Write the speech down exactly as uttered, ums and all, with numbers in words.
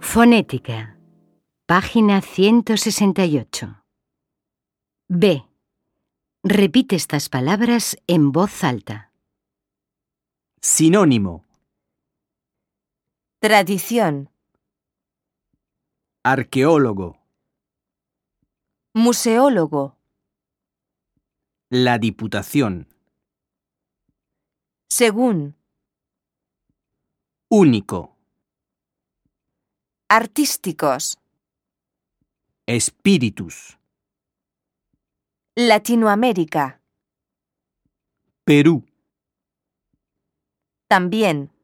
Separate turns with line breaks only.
Fonética. Página ciento sesenta y ocho. B. Repite estas palabras en voz alta.
Sinónimo.
Tradición.
Arqueólogo.
Museólogo.
La Diputación.
Según.
Único.
Artísticos.
Espíritus.
Latinoamérica.
Perú.
También.